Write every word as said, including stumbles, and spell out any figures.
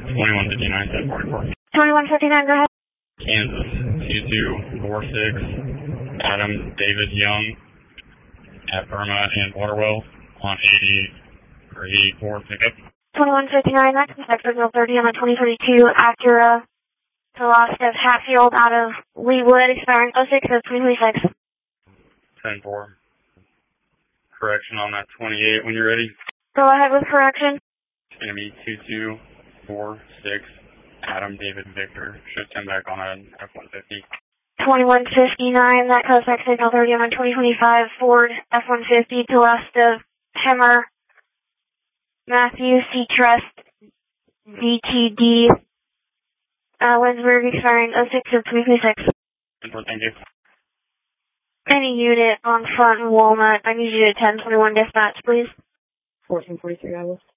twenty-one fifty-nine, ten forty-four. twenty-one fifty-nine, go ahead. Kansas, two two four six, Adam David Young at Burma and Waterwell on eighty for eighty-four pickup. twenty-one fifty-nine, that's Inspector Signal thirty on the twenty thirty-two Acura Velocity Hatfield out of Leewood, expiring oh six of twenty twenty-six. ten four. Correction on that twenty-eight when you're ready. Go ahead with correction. It's going to be two two four six, Adam David Victor. Should come back on an F one fifty. twenty-one fifty-nine, that Cossack Signal thirty on the twenty twenty-five Ford F one fifty to left of Hemmer, Matthew C. Trust, V T D, uh, Winsburg, expiring oh six of twenty twenty-six. Thank you. Any unit on front in Walnut, I need you to ten twenty-one dispatch, please. fourteen forty-three, I will.